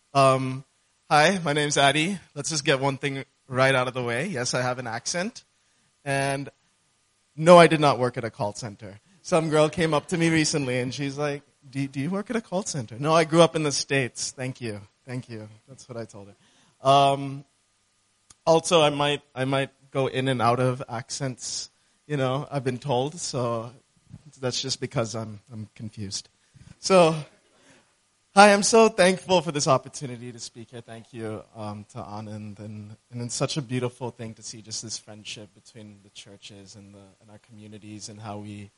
Um, Hi, my name's Addy. Let's just get one thing right out of the way. Yes, I have an accent. And no, I did not work at a call center. Some girl came up to me recently and she's like, do you work at a call center? No, I grew up in the States. Thank you. Thank you. That's what I told her. Also, I might go in and out of accents, I've been told. So that's just because I'm confused. So, hi, I'm so thankful for this opportunity to speak here. Thank you to Anand. And it's such a beautiful thing to see just this friendship between the churches and our communities and how we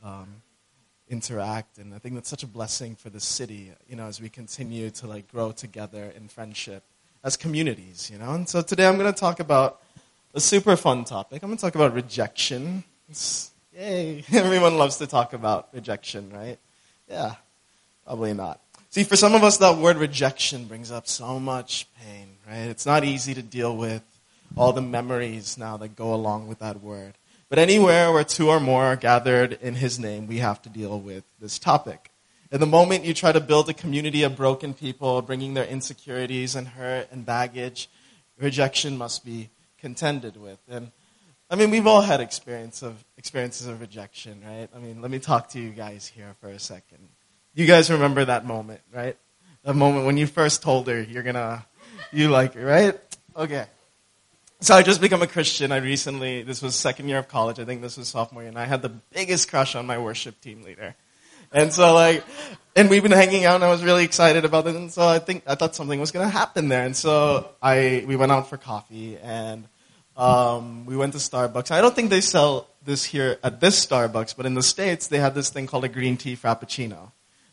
interact. And I think that's such a blessing for the city, as we continue to grow together in friendship as communities, And so today I'm going to talk about a super fun topic. I'm going to talk about rejection. Yay. Everyone loves to talk about rejection, right? Yeah, probably not. See, for some of us, that word rejection brings up so much pain, right? It's not easy to deal with all the memories now that go along with that word. But anywhere where two or more are gathered in His name, we have to deal with this topic. And the moment you try to build a community of broken people, bringing their insecurities and hurt and baggage, rejection must be contended with. And we've all had experiences of rejection, right? Let me talk to you guys here for a second. You guys remember that moment, right? That moment when you first told her you like her, right? Okay. So I just become a Christian. This was second year of college. I think this was sophomore year. And I had the biggest crush on my worship team leader. And so and we've been hanging out and I was really excited about it. And so I thought something was going to happen there. And so we went out for coffee and we went to Starbucks. I don't think they sell this here at this Starbucks, but in the States they had this thing called a green tea frappuccino.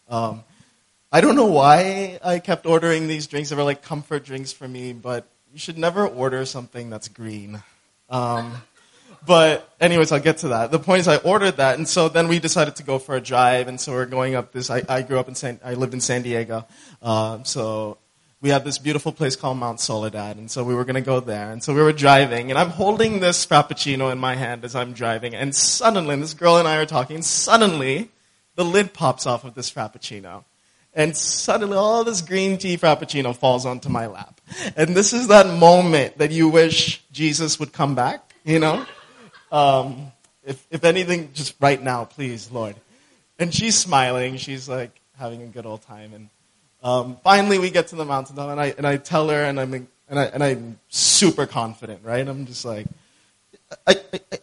I don't know why I kept ordering these drinks. They were like comfort drinks for me, but you should never order something that's green. But anyways, I'll get to that. The point is I ordered that, and so then we decided to go for a drive, and so we're going up this, I lived in San Diego, so we have this beautiful place called Mount Soledad, and so we were going to go there, and so we were driving, and I'm holding this Frappuccino in my hand as I'm driving, and suddenly, this girl and I are talking, suddenly, the lid pops off of this Frappuccino. And suddenly all this green tea Frappuccino falls onto my lap. And this is that moment that you wish Jesus would come back, If anything, just right now, please, Lord. And she's smiling. She's having a good old time. And finally we get to the mountaintop and I tell her and I'm super confident, right? I'm just like, I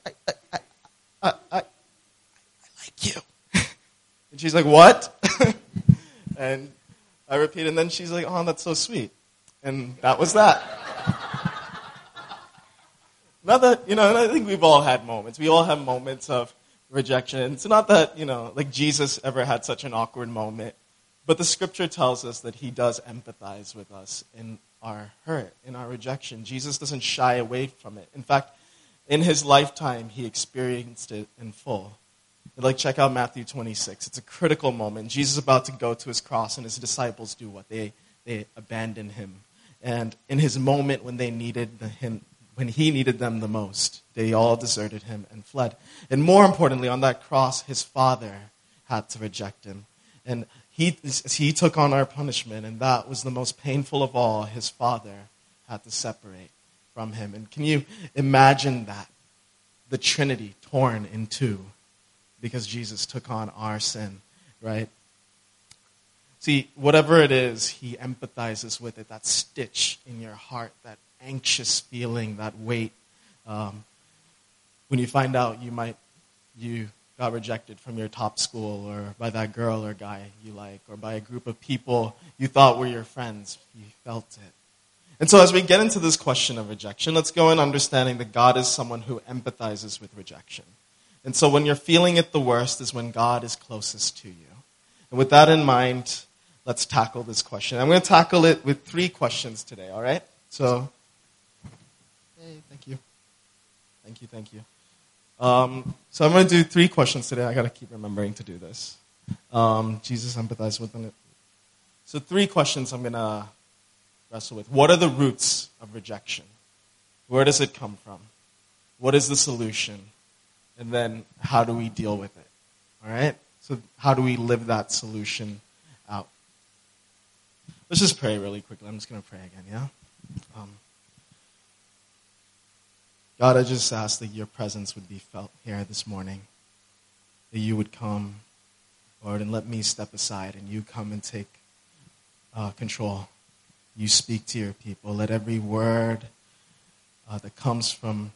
like you. And she's like, what? And I repeat, and then she's like, oh, that's so sweet. And that was that. Not that, and I think we've all had moments. We all have moments of rejection. It's not that, Jesus ever had such an awkward moment. But the scripture tells us that He does empathize with us in our hurt, in our rejection. Jesus doesn't shy away from it. In fact, in His lifetime, He experienced it in full. Check out Matthew 26. It's a critical moment. Jesus is about to go to His cross, and His disciples do what? They abandon Him. And in His moment when they needed Him, when He needed them the most, they all deserted Him and fled. And more importantly, on that cross, His Father had to reject Him. And He took on our punishment, and that was the most painful of all. His Father had to separate from Him. And can you imagine that? The Trinity torn in two. Because Jesus took on our sin, right? See, whatever it is, He empathizes with it. That stitch in your heart, that anxious feeling, that weight. When you find out you got rejected from your top school or by that girl or guy you like or by a group of people you thought were your friends, you felt it. And so as we get into this question of rejection, let's go in understanding that God is someone who empathizes with rejection. And so when you're feeling it the worst is when God is closest to you. And with that in mind, let's tackle this question. I'm going to tackle it with 3 questions today, all right? So, hey, thank you. Thank you. So I'm going to do 3 questions today. I got to keep remembering to do this. Jesus empathized with them. So 3 questions I'm going to wrestle with. What are the roots of rejection? Where does it come from? What is the solution? And then how do we deal with it? All right? So how do we live that solution out? Let's just pray really quickly. I'm just going to pray again, yeah? God, I just ask that your presence would be felt here this morning, that you would come, Lord, and let me step aside and you come and take control. You speak to your people. Let every word that comes from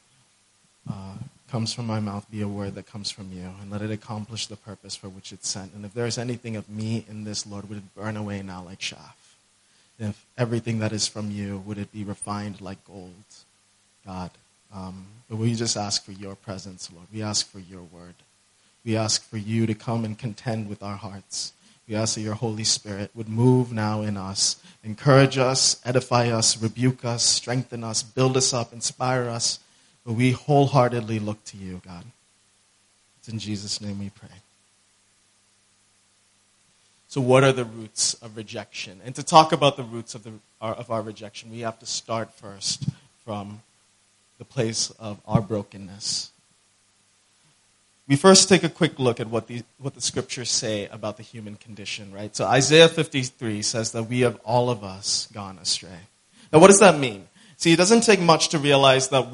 my mouth be a word that comes from you, and let it accomplish the purpose for which it's sent. And if there is anything of me in this, Lord, would it burn away now like chaff? And if everything that is from you, would it be refined like gold, God? But we just ask for your presence, Lord. We ask for your word. We ask for you to come and contend with our hearts. We ask that your Holy Spirit would move now in us, encourage us, edify us, rebuke us, strengthen us, build us up, inspire us. But we wholeheartedly look to you, God. It's in Jesus' name we pray. So what are the roots of rejection? And to talk about the roots of our rejection, we have to start first from the place of our brokenness. We first take a quick look at what the scriptures say about the human condition, right? So Isaiah 53 says that we have all of us gone astray. Now what does that mean? See, it doesn't take much to realize that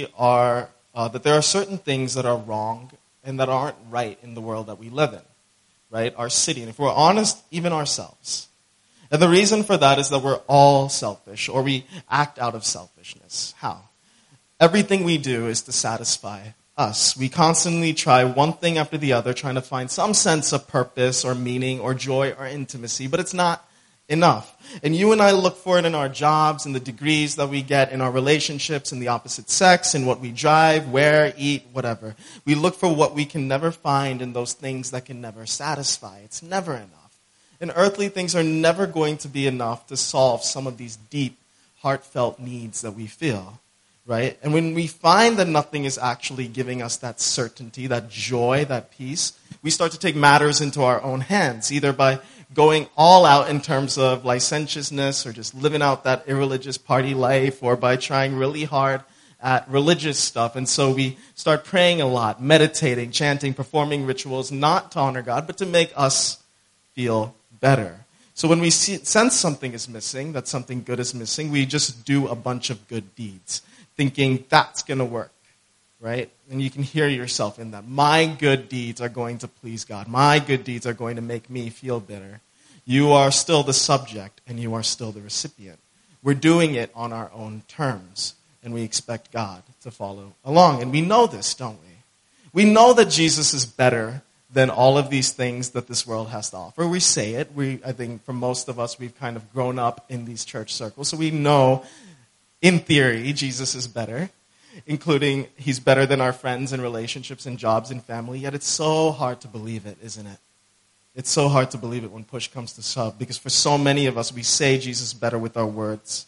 that there are certain things that are wrong and that aren't right in the world that we live in, right? Our city, and if we're honest, even ourselves. And the reason for that is that we're all selfish, or we act out of selfishness. How? Everything we do is to satisfy us. We constantly try one thing after the other, trying to find some sense of purpose or meaning or joy or intimacy, but it's not enough. And you and I look for it in our jobs, in the degrees that we get, in our relationships, in the opposite sex, in what we drive, wear, eat, whatever. We look for what we can never find in those things that can never satisfy. It's never enough. And earthly things are never going to be enough to solve some of these deep, heartfelt needs that we feel. Right? And when we find that nothing is actually giving us that certainty, that joy, that peace, we start to take matters into our own hands, either by going all out in terms of licentiousness or just living out that irreligious party life, or by trying really hard at religious stuff. And so we start praying a lot, meditating, chanting, performing rituals, not to honor God, but to make us feel better. So when we sense something is missing, that something good is missing, we just do a bunch of good deeds, thinking that's going to work, right? And you can hear yourself in that. My good deeds are going to please God. My good deeds are going to make me feel better. You are still the subject, and you are still the recipient. We're doing it on our own terms, and we expect God to follow along. And we know this, don't we? We know that Jesus is better than all of these things that this world has to offer. We say it. I think for most of us, we've kind of grown up in these church circles, so we know in theory, Jesus is better, including he's better than our friends and relationships and jobs and family. Yet it's so hard to believe it, isn't it? It's so hard to believe it when push comes to shove, because for so many of us, we say Jesus is better with our words.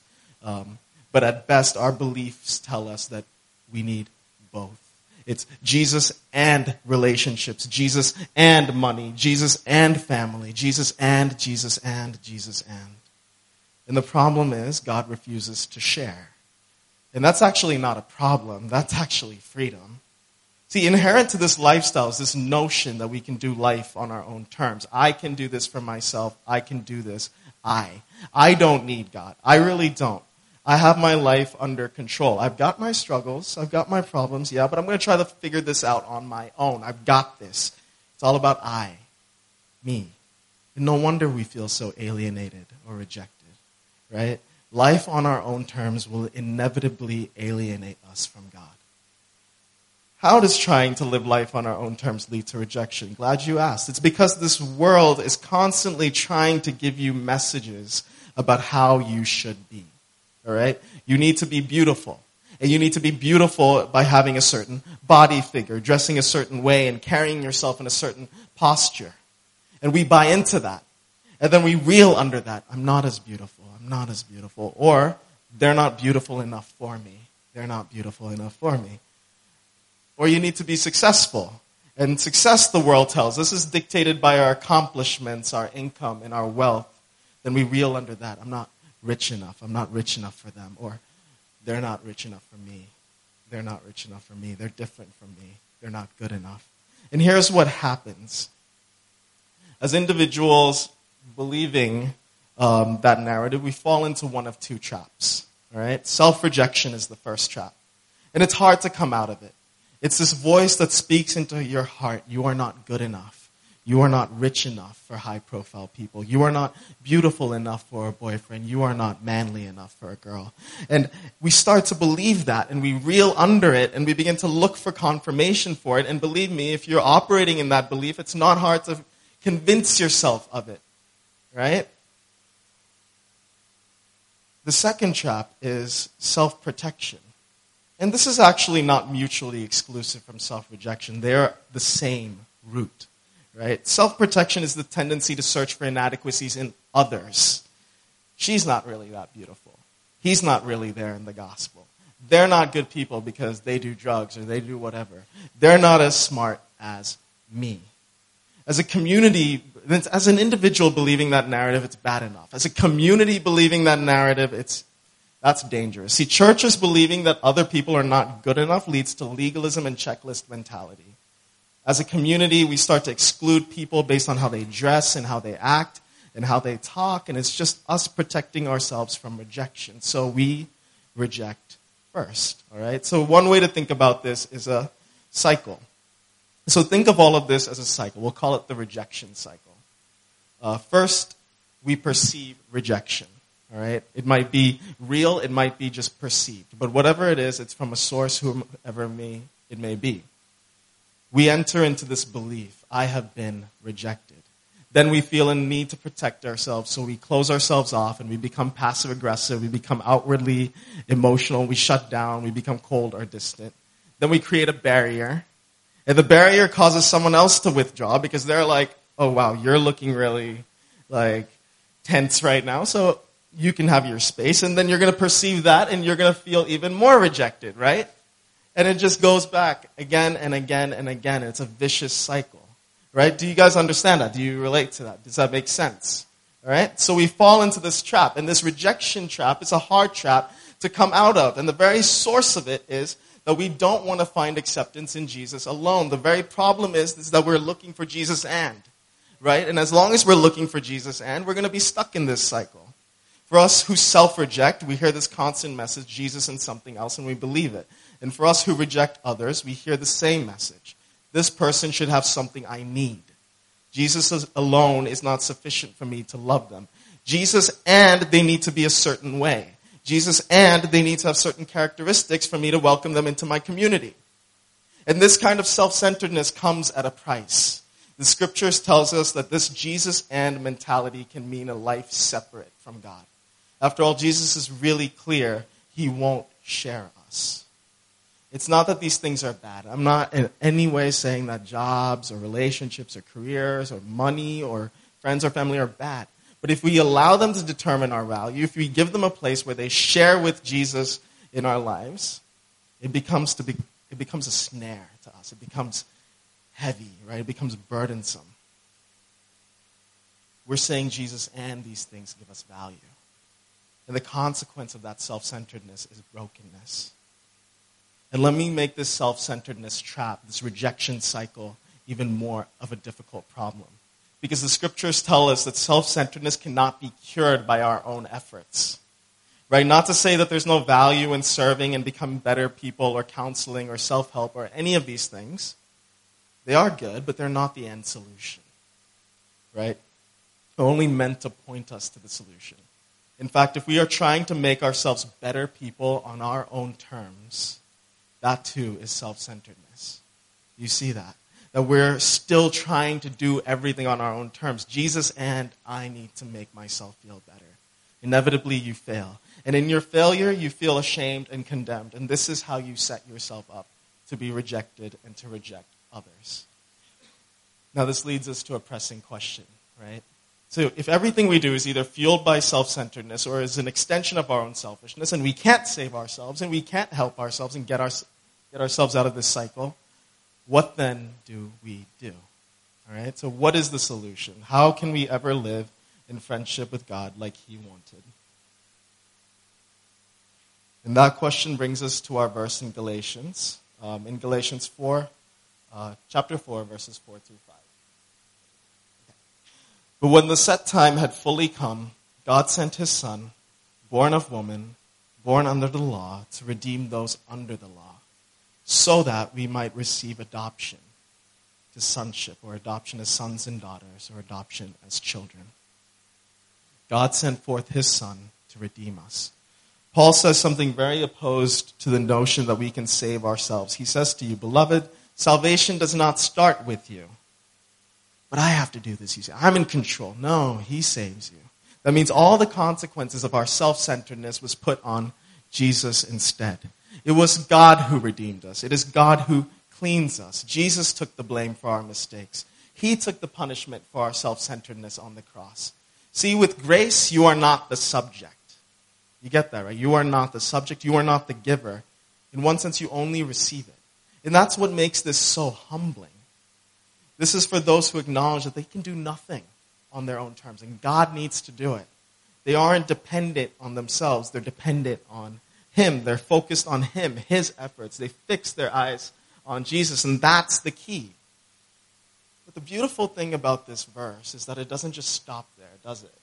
But at best, our beliefs tell us that we need both. It's Jesus and relationships, Jesus and money, Jesus and family, Jesus and Jesus and Jesus and. And the problem is, God refuses to share. And that's actually not a problem. That's actually freedom. See, inherent to this lifestyle is this notion that we can do life on our own terms. I can do this for myself. I can do this. I don't need God. I really don't. I have my life under control. I've got my struggles. I've got my problems, yeah, but I'm going to try to figure this out on my own. I've got this. It's all about me. And no wonder we feel so alienated or rejected. Right? Life on our own terms will inevitably alienate us from God. How does trying to live life on our own terms lead to rejection? Glad you asked. It's because this world is constantly trying to give you messages about how you should be. All right? You need to be beautiful. And you need to be beautiful by having a certain body figure, dressing a certain way, and carrying yourself in a certain posture. And we buy into that. And then we reel under that. I'm not as beautiful. I'm not as beautiful. Or, they're not beautiful enough for me. They're not beautiful enough for me. Or you need to be successful. And success, the world tells us, is dictated by our accomplishments, our income, and our wealth. Then we reel under that. I'm not rich enough. I'm not rich enough for them. Or, they're not rich enough for me. They're not rich enough for me. They're different from me. They're not good enough. And here's what happens. As individuals believing that narrative, we fall into one of two traps. All right? Self-rejection is the first trap. And it's hard to come out of it. It's this voice that speaks into your heart. You are not good enough. You are not rich enough for high-profile people. You are not beautiful enough for a boyfriend. You are not manly enough for a girl. And we start to believe that, and we reel under it, and we begin to look for confirmation for it. And believe me, if you're operating in that belief, it's not hard to convince yourself of it. Right? The second trap is self-protection. And this is actually not mutually exclusive from self-rejection. They're the same root, right? Self-protection is the tendency to search for inadequacies in others. She's not really that beautiful. He's not really there in the gospel. They're not good people because they do drugs or they do whatever. They're not as smart as me. As a community, as an individual believing that narrative, it's bad enough. As a community believing that narrative, that's dangerous. See, churches believing that other people are not good enough leads to legalism and checklist mentality. As a community, we start to exclude people based on how they dress and how they act and how they talk, and it's just us protecting ourselves from rejection. So we reject first, all right? So one way to think about this is a cycle. So think of all of this as a cycle. We'll call it the rejection cycle. First, we perceive rejection. All right? It might be real, it might be just perceived. But whatever it is, it's from a source, whomever it may be. We enter into this belief, I have been rejected. Then we feel a need to protect ourselves, so we close ourselves off and we become passive-aggressive, we become outwardly emotional, we shut down, we become cold or distant. Then we create a barrier, and the barrier causes someone else to withdraw because they're like, oh wow, you're looking really tense right now, so you can have your space, and then you're going to perceive that, and you're going to feel even more rejected, right? And it just goes back again and again and again. It's a vicious cycle, right? Do you guys understand that? Do you relate to that? Does that make sense? All right? So we fall into this trap, and this rejection trap is a hard trap to come out of, and the very source of it is that we don't want to find acceptance in Jesus alone. The very problem is that we're looking for Jesus and, right? And as long as we're looking for Jesus and, we're going to be stuck in this cycle. For us who self-reject, we hear this constant message, Jesus and something else, and we believe it. And for us who reject others, we hear the same message. This person should have something I need. Jesus alone is not sufficient for me to love them. Jesus and they need to be a certain way. Jesus and they need to have certain characteristics for me to welcome them into my community. And this kind of self-centeredness comes at a price. The scriptures tells us that this Jesus and mentality can mean a life separate from God. After all, Jesus is really clear. He won't share us. It's not that these things are bad. I'm not in any way saying that jobs or relationships or careers or money or friends or family are bad. But if we allow them to determine our value, if we give them a place where they share with Jesus in our lives, it becomes a snare to us. It becomes heavy, right? It becomes burdensome. We're saying Jesus and these things give us value. And the consequence of that self-centeredness is brokenness. And let me make this self-centeredness trap, this rejection cycle, even more of a difficult problem. Because the scriptures tell us that self-centeredness cannot be cured by our own efforts. Right? Not to say that there's no value in serving and becoming better people or counseling or self-help or any of these things. They are good, but they're not the end solution. Right? They're only meant to point us to the solution. In fact, if we are trying to make ourselves better people on our own terms, that too is self-centeredness. You see that? That we're still trying to do everything on our own terms. Jesus and I need to make myself feel better. Inevitably, you fail. And in your failure, you feel ashamed and condemned. And this is how you set yourself up to be rejected and to reject others. Now, this leads us to a pressing question, right? So if everything we do is either fueled by self-centeredness or is an extension of our own selfishness, and we can't save ourselves and we can't help ourselves and get ourselves out of this cycle, what then do we do? All right? So what is the solution? How can we ever live in friendship with God like He wanted? And that question brings us to our verse in Galatians. In Galatians 4, chapter 4, verses 4 through 5. But when the set time had fully come, God sent his Son, born of woman, born under the law, to redeem those under the law, so that we might receive adoption to sonship, or adoption as sons and daughters, or adoption as children. God sent forth his Son to redeem us. Paul says something very opposed to the notion that we can save ourselves. He says to you, beloved, salvation does not start with you. But I have to do this, you say. I'm in control. No, he saves you. That means all the consequences of our self-centeredness was put on Jesus instead. It was God who redeemed us. It is God who cleans us. Jesus took the blame for our mistakes. He took the punishment for our self-centeredness on the cross. See, with grace, you are not the subject. You get that, right? You are not the subject. You are not the giver. In one sense, you only receive it. And that's what makes this so humbling. This is for those who acknowledge that they can do nothing on their own terms, and God needs to do it. They aren't dependent on themselves. They're dependent on him. They're focused on him, his efforts. They fix their eyes on Jesus, and that's the key. But the beautiful thing about this verse is that it doesn't just stop there, does it?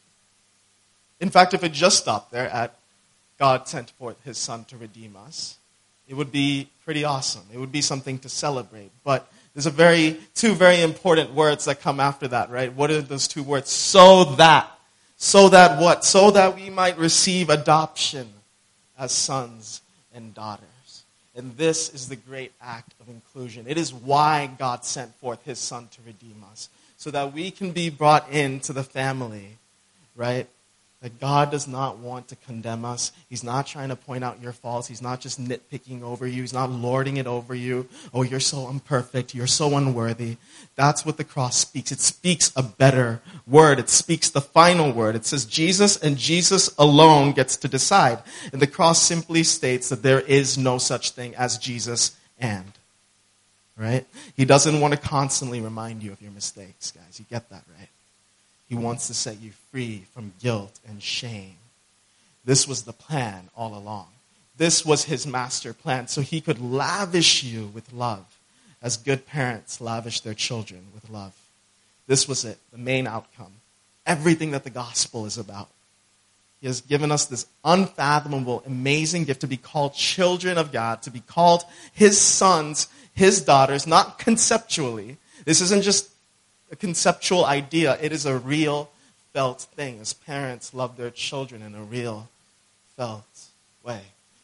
In fact, if it just stopped there at God sent forth his Son to redeem us, it would be pretty awesome. It would be something to celebrate. But there's two very important words that come after that, right? What are those two words? So that. So that what? So that we might receive adoption as sons and daughters. And this is the great act of inclusion. It is why God sent forth his Son to redeem us, so that we can be brought into the family, right? That God does not want to condemn us. He's not trying to point out your faults. He's not just nitpicking over you. He's not lording it over you. Oh, you're so imperfect. You're so unworthy. That's what the cross speaks. It speaks a better word. It speaks the final word. It says Jesus, and Jesus alone gets to decide. And the cross simply states that there is no such thing as Jesus and. Right? He doesn't want to constantly remind you of your mistakes, guys. You get that, right? He wants to set you free from guilt and shame. This was the plan all along. This was his master plan, so he could lavish you with love, as good parents lavish their children with love. This was it, the main outcome. Everything that the gospel is about. He has given us this unfathomable, amazing gift to be called children of God, to be called his sons, his daughters, not conceptually. This isn't just a conceptual idea. It is a real felt thing, as parents love their children in a real felt way.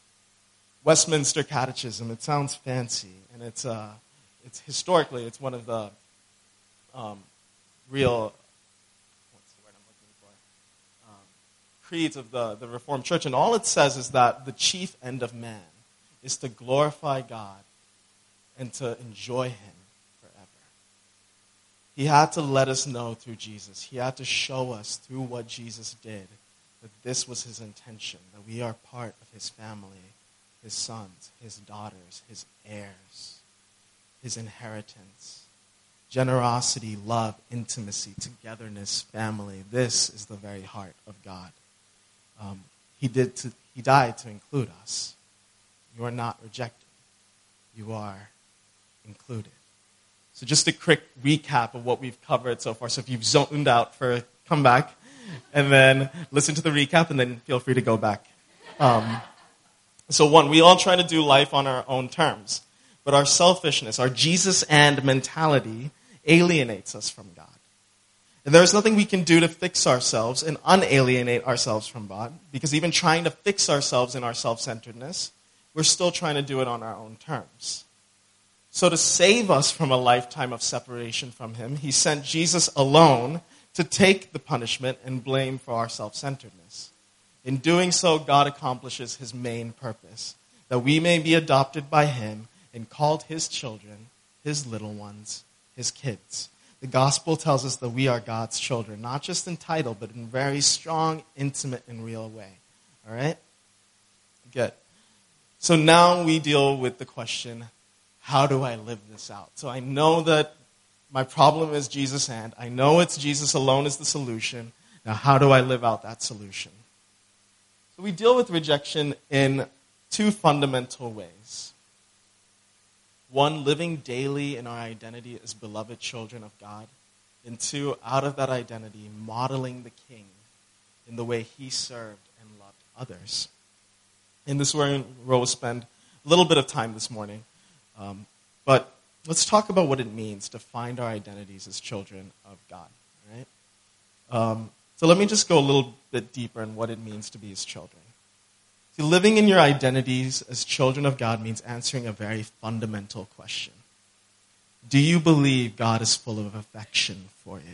Westminster Catechism, it sounds fancy, and it's historically, it's one of the real, what's the word I'm looking for, creeds of the Reformed Church, and all it says is that the chief end of man is to glorify God and to enjoy him. He had to let us know through Jesus. He had to show us through what Jesus did that this was his intention, that we are part of his family, his sons, his daughters, his heirs, his inheritance. Generosity, love, intimacy, togetherness, family. This is the very heart of God. He died to include us. You are not rejected. You are included. So just a quick recap of what we've covered so far. So if you've zoned out, come back and then listen to the recap, and then feel free to go back. So one, we all try to do life on our own terms, but our selfishness, our Jesus and mentality alienates us from God. And there's nothing we can do to fix ourselves and unalienate ourselves from God, because even trying to fix ourselves in our self-centeredness, we're still trying to do it on our own terms. So to save us from a lifetime of separation from him, he sent Jesus alone to take the punishment and blame for our self-centeredness. In doing so, God accomplishes his main purpose, that we may be adopted by him and called his children, his little ones, his kids. The gospel tells us that we are God's children, not just in title, but in a very strong, intimate, and real way. All right? Good. So now we deal with the question, how do I live this out? So I know that my problem is Jesus and. I know it's Jesus alone is the solution. Now how do I live out that solution? So we deal with rejection in two fundamental ways. One, living daily in our identity as beloved children of God. And two, out of that identity, modeling the King in the way he served and loved others. In this way, we'll spend a little bit of time this morning. But let's talk about what it means to find our identities as children of God. Right? So let me just go a little bit deeper in what it means to be his children. See, living in your identities as children of God means answering a very fundamental question. Do you believe God is full of affection for you?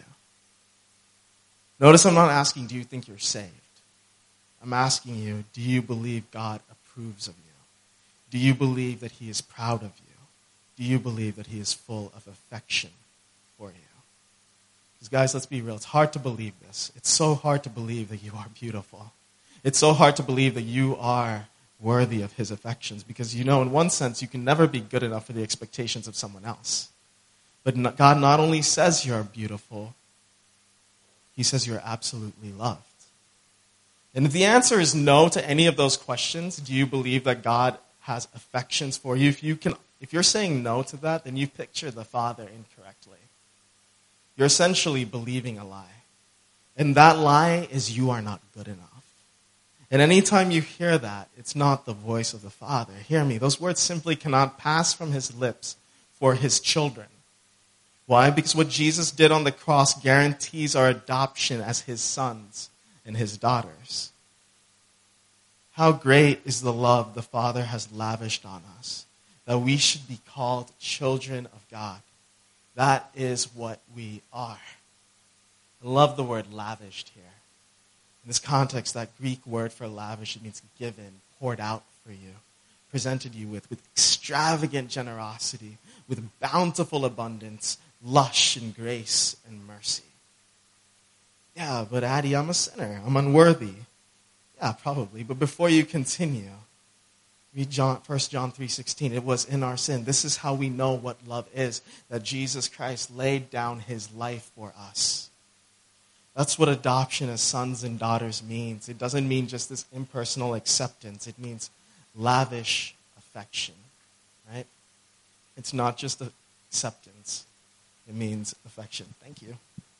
Notice I'm not asking, do you think you're saved? I'm asking you, do you believe God approves of you? Do you believe that he is proud of you? Do you believe that he is full of affection for you? Because guys, let's be real. It's hard to believe this. It's so hard to believe that you are beautiful. It's so hard to believe that you are worthy of his affections. Because in one sense, you can never be good enough for the expectations of someone else. But God not only says you're beautiful, he says you're absolutely loved. And if the answer is no to any of those questions, do you believe that God has affections for you? If you're saying no to that, then you picture the Father incorrectly. You're essentially believing a lie. And that lie is you are not good enough. And anytime you hear that, it's not the voice of the Father. Hear me, those words simply cannot pass from his lips for his children. Why? Because what Jesus did on the cross guarantees our adoption as his sons and his daughters. How great is the love the Father has lavished on us, that we should be called children of God. That is what we are. I love the word lavished here. In this context, that Greek word for lavish, it means given, poured out for you, presented you with extravagant generosity, with bountiful abundance, lush in grace and mercy. Yeah, but Addie, I'm a sinner. I'm unworthy. Yeah, probably. But before you continue, read 1 John 3:16. It was in our sin. This is how we know what love is, that Jesus Christ laid down his life for us. That's what adoption as sons and daughters means. It doesn't mean just this impersonal acceptance. It means lavish affection, right? It's not just acceptance. It means affection. Thank you.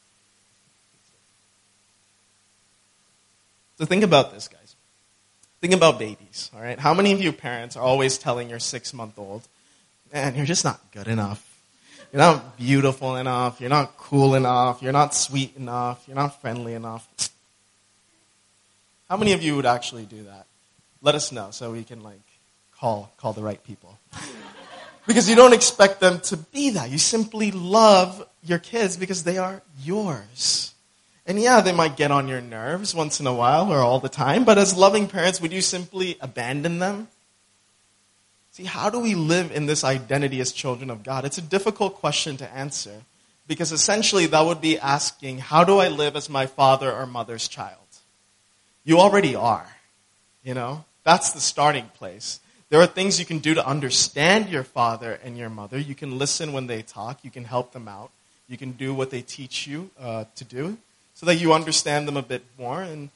So think about this, guys. Think about babies, all right? How many of you parents are always telling your 6-month-old, man, you're just not good enough. You're not beautiful enough. You're not cool enough. You're not sweet enough. You're not friendly enough. How many of you would actually do that? Let us know so we can call the right people. Because you don't expect them to be that. You simply love your kids because they are yours. And yeah, they might get on your nerves once in a while or all the time, but as loving parents, would you simply abandon them? See, how do we live in this identity as children of God? It's a difficult question to answer because essentially that would be asking, how do I live as my father or mother's child? You already are, That's the starting place. There are things you can do to understand your father and your mother. You can listen when they talk. You can help them out. You can do what they teach you to do so that you understand them a bit more and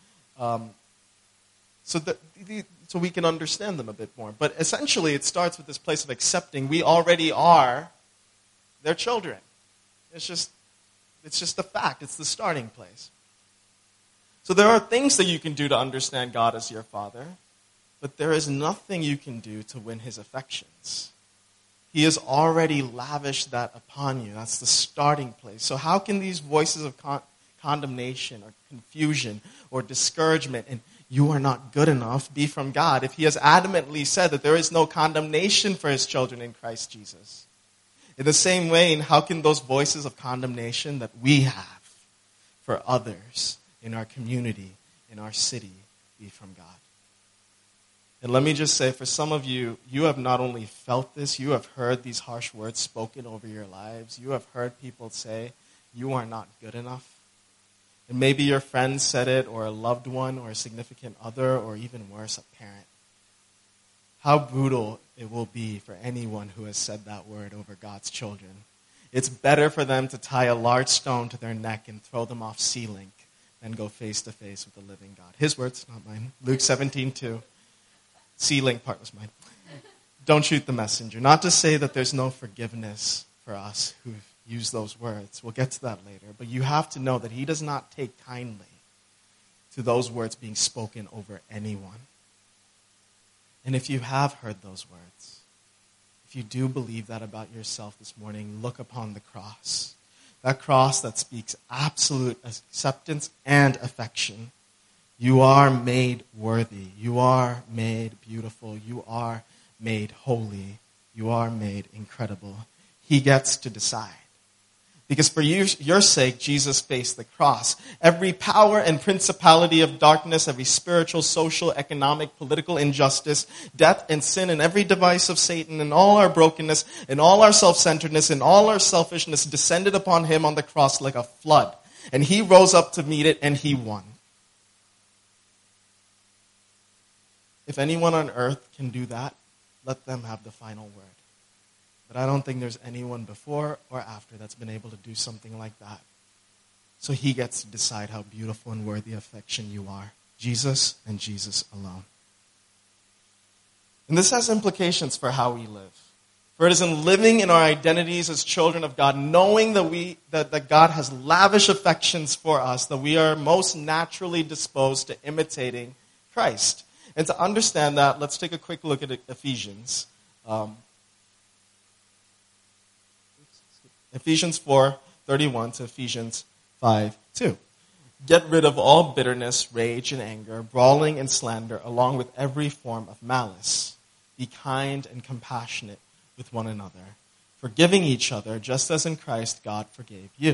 so we can understand them a bit more. But essentially it starts with this place of accepting we already are their children. It's just a fact. It's the starting place. So there are things that you can do to understand God as your father. But there is nothing you can do to win his affections. He has already lavished that upon you. That's the starting place. So how can these voices of condemnation or confusion or discouragement and you are not good enough be from God if he has adamantly said that there is no condemnation for his children in Christ Jesus? In the same way, how can those voices of condemnation that we have for others in our community, in our city, be from God? And let me just say, for some of you, you have not only felt this, you have heard these harsh words spoken over your lives. You have heard people say, you are not good enough. And maybe your friend said it, or a loved one, or a significant other, or even worse, a parent. How brutal it will be for anyone who has said that word over God's children. It's better for them to tie a large stone to their neck and throw them off ceiling than go face to face with the living God. His words, not mine. Luke 17:2. C-link part was mine. Don't shoot the messenger. Not to say that there's no forgiveness for us who've used those words. We'll get to that later. But you have to know that he does not take kindly to those words being spoken over anyone. And if you have heard those words, if you do believe that about yourself this morning, look upon the cross. That cross that speaks absolute acceptance and affection. You are made worthy. You are made beautiful. You are made holy. You are made incredible. He gets to decide. Because for your sake, Jesus faced the cross. Every power and principality of darkness, every spiritual, social, economic, political injustice, death and sin, and every device of Satan, and all our brokenness, and all our self-centeredness, and all our selfishness descended upon him on the cross like a flood. And he rose up to meet it, and he won. If anyone on earth can do that, let them have the final word. But I don't think there's anyone before or after that's been able to do something like that. So he gets to decide how beautiful and worthy affection you are. Jesus and Jesus alone. And this has implications for how we live. For it is in living in our identities as children of God, knowing that God has lavish affections for us, that we are most naturally disposed to imitating Christ. And to understand that, let's take a quick look at Ephesians. Ephesians 4:31 to Ephesians 5:2. Get rid of all bitterness, rage, and anger, brawling and slander, along with every form of malice. Be kind and compassionate with one another, forgiving each other, just as in Christ God forgave you.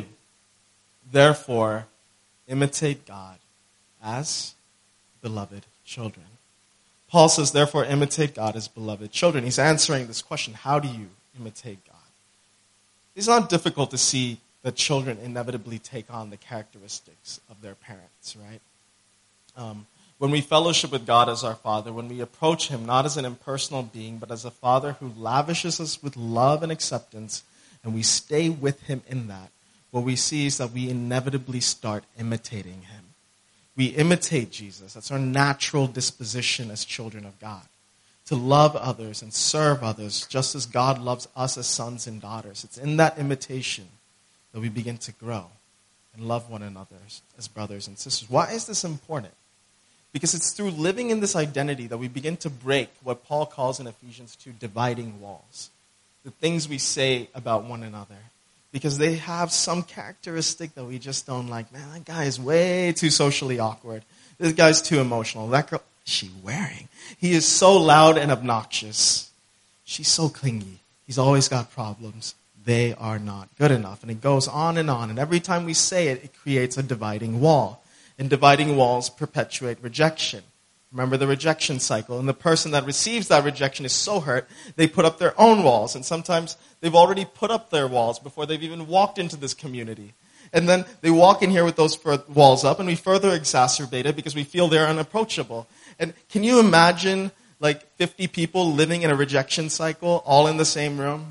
Therefore, imitate God as beloved children. Paul says, therefore, imitate God as beloved children. He's answering this question, how do you imitate God? It's not difficult to see that children inevitably take on the characteristics of their parents, right? When we fellowship with God as our Father, when we approach him not as an impersonal being, but as a Father who lavishes us with love and acceptance, and we stay with him in that, what we see is that we inevitably start imitating him. We imitate Jesus. That's our natural disposition as children of God. To love others and serve others just as God loves us as sons and daughters. It's in that imitation that we begin to grow and love one another as brothers and sisters. Why is this important? Because it's through living in this identity that we begin to break what Paul calls in Ephesians 2 dividing walls. The things we say about one another. Because they have some characteristic that we just don't like. Man, that guy is way too socially awkward. This guy's too emotional. That girl, what's she wearing? He is so loud and obnoxious. She's so clingy. He's always got problems. They are not good enough. And it goes on. And every time we say it, it creates a dividing wall. And dividing walls perpetuate rejection. Remember the rejection cycle. And the person that receives that rejection is so hurt, they put up their own walls. And sometimes they've already put up their walls before they've even walked into this community. And then they walk in here with those walls up, and we further exacerbate it because we feel they're unapproachable. And can you imagine like 50 people living in a rejection cycle all in the same room?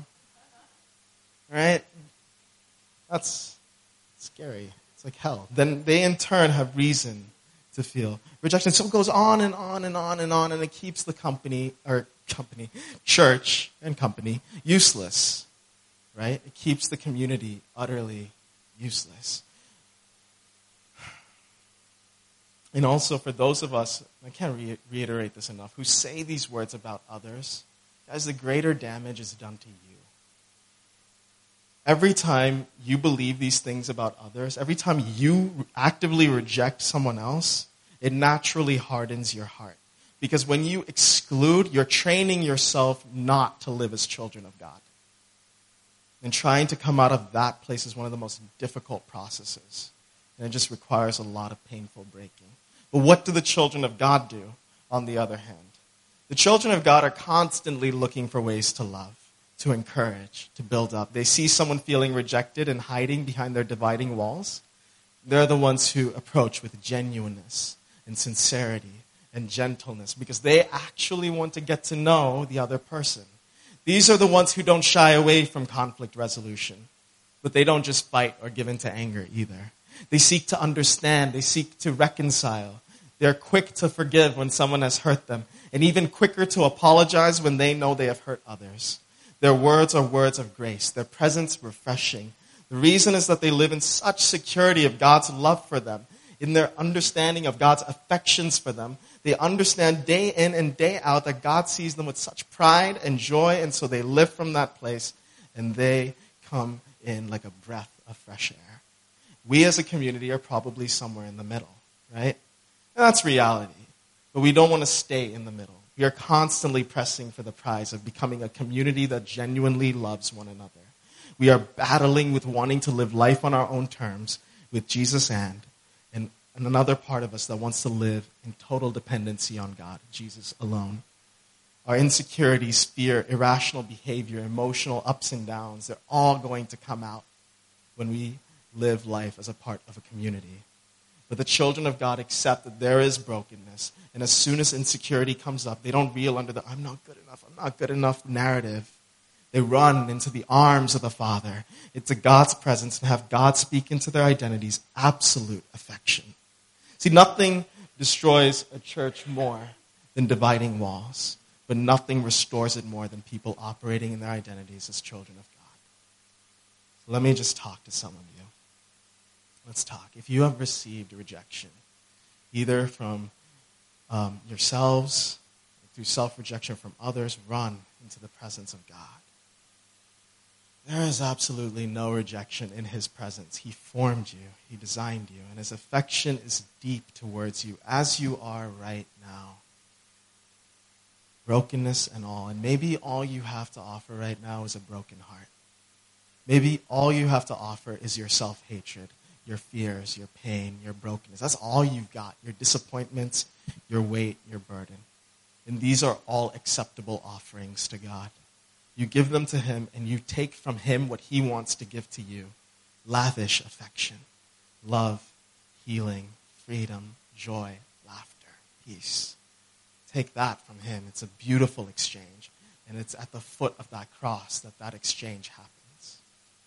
Right? That's scary. It's like hell. Then they in turn have reason to feel rejection. So it goes on and on and on and on, and it keeps the church and company useless. Right? It keeps the community utterly useless. And also for those of us, I can't reiterate this enough, who say these words about others, guys, the greater damage is done to you. Every time you believe these things about others, every time you actively reject someone else, it naturally hardens your heart. Because when you exclude, you're training yourself not to live as children of God. And trying to come out of that place is one of the most difficult processes. And it just requires a lot of painful breaking. But what do the children of God do, on the other hand? The children of God are constantly looking for ways to love, to encourage, to build up. They see someone feeling rejected and hiding behind their dividing walls. They're the ones who approach with genuineness and sincerity and gentleness because they actually want to get to know the other person. These are the ones who don't shy away from conflict resolution, but they don't just fight or give in to anger either. They seek to understand. They seek to reconcile. They're quick to forgive when someone has hurt them, and even quicker to apologize when they know they have hurt others. Their words are words of grace. Their presence refreshing. The reason is that they live in such security of God's love for them. in their understanding of God's affections for them. They understand day in and day out that God sees them with such pride and joy, and so they live from that place, and they come in like a breath of fresh air. We as a community are probably somewhere in the middle, right? And that's reality. But we don't want to stay in the middle. We are constantly pressing for the prize of becoming a community that genuinely loves one another. We are battling with wanting to live life on our own terms with Jesus and another part of us that wants to live in total dependency on God, Jesus alone. Our insecurities, fear, irrational behavior, emotional ups and downs, they're all going to come out when we live life as a part of a community. But the children of God accept that there is brokenness. And as soon as insecurity comes up, they don't reel under the I'm not good enough narrative. They run into the arms of the Father, into God's presence, and have God speak into their identities absolute affection. See, nothing destroys a church more than dividing walls, but nothing restores it more than people operating in their identities as children of God. So let me just talk to some of you. Let's talk. If you have received rejection, either from yourselves, through self-rejection from others, run into the presence of God. There is absolutely no rejection in his presence. He formed you. He designed you. And his affection is deep towards you, as you are right now. Brokenness and all. And maybe all you have to offer right now is a broken heart. Maybe all you have to offer is your self-hatred, your fears, your pain, your brokenness. That's all you've got. Your disappointments, your weight, your burden. And these are all acceptable offerings to God. You give them to him, and you take from him what he wants to give to you. Lavish affection, love, healing, freedom, joy, laughter, peace. Take that from him. It's a beautiful exchange, and it's at the foot of that cross that exchange happens.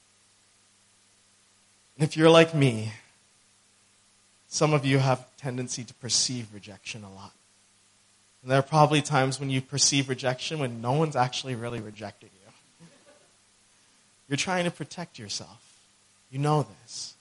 And if you're like me, some of you have a tendency to perceive rejection a lot. And there are probably times when you perceive rejection when no one's actually really rejected you. You're trying to protect yourself. You know this.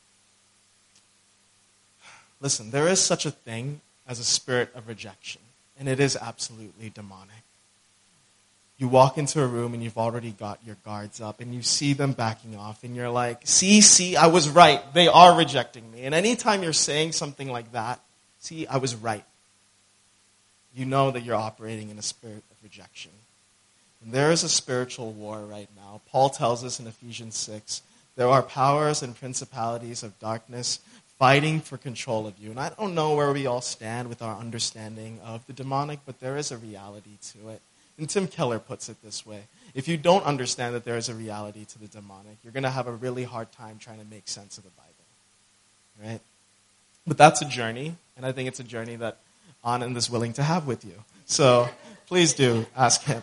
Listen, there is such a thing as a spirit of rejection, and it is absolutely demonic. You walk into a room and you've already got your guards up, and you see them backing off, and you're like, see, I was right. They are rejecting me. And anytime you're saying something like that, see, I was right. You know that you're operating in a spirit of rejection. And there is a spiritual war right now. Paul tells us in Ephesians 6, there are powers and principalities of darkness fighting for control of you. And I don't know where we all stand with our understanding of the demonic, but there is a reality to it. And Tim Keller puts it this way. If you don't understand that there is a reality to the demonic, you're going to have a really hard time trying to make sense of the Bible. Right? But that's a journey, and I think it's a journey that Anand is willing to have with you. So please do ask him.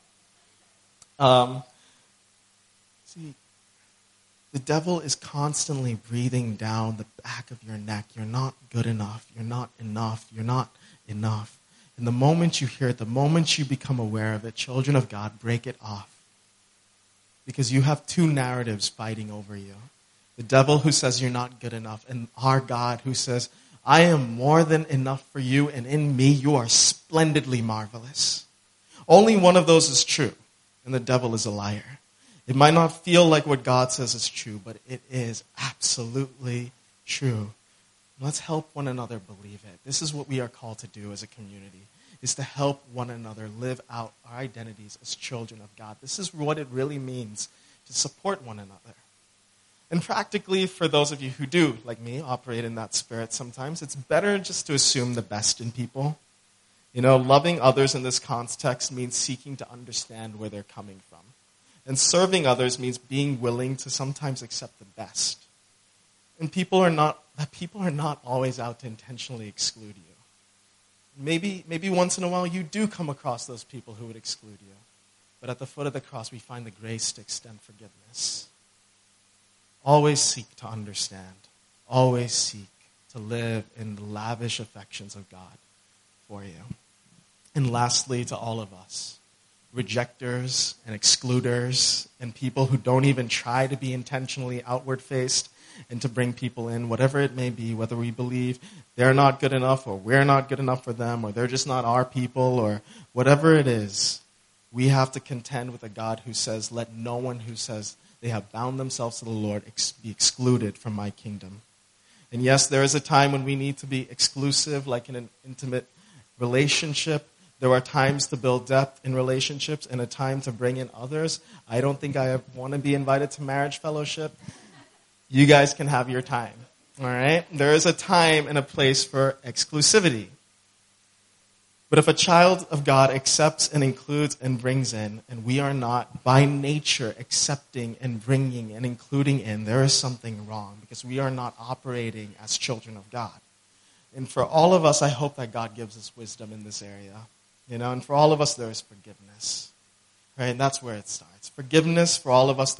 See, the devil is constantly breathing down the back of your neck. You're not good enough. You're not enough. You're not enough. And the moment you hear it, the moment you become aware of it, children of God, break it off. Because you have two narratives fighting over you. The devil who says you're not good enough, and our God who says, I am more than enough for you, and in me you are splendidly marvelous. Only one of those is true, and the devil is a liar. It might not feel like what God says is true, but it is absolutely true. Let's help one another believe it. This is what we are called to do as a community, is to help one another live out our identities as children of God. This is what it really means to support one another. And practically, for those of you who do, like me, operate in that spirit sometimes, it's better just to assume the best in people. You know, loving others in this context means seeking to understand where they're coming from. And serving others means being willing to sometimes accept the best. And people are not always out to intentionally exclude you. Maybe once in a while you do come across those people who would exclude you. But at the foot of the cross, we find the grace to extend forgiveness. Always seek to understand. Always seek to live in the lavish affections of God for you. And lastly, to all of us, rejectors and excluders and people who don't even try to be intentionally outward faced and to bring people in, whatever it may be, whether we believe they're not good enough or we're not good enough for them or they're just not our people or whatever it is, we have to contend with a God who says, let no one who says they have bound themselves to the Lord be excluded from my kingdom. And yes, there is a time when we need to be exclusive, like in an intimate relationship. There are times to build depth in relationships and a time to bring in others. I don't think I want to be invited to marriage fellowship. You guys can have your time, all right? There is a time and a place for exclusivity. But if a child of God accepts and includes and brings in, and we are not by nature accepting and bringing and including in, there is something wrong because we are not operating as children of God. And for all of us, I hope that God gives us wisdom in this area. And for all of us, there is forgiveness. Right? And that's where it starts. Forgiveness for all of us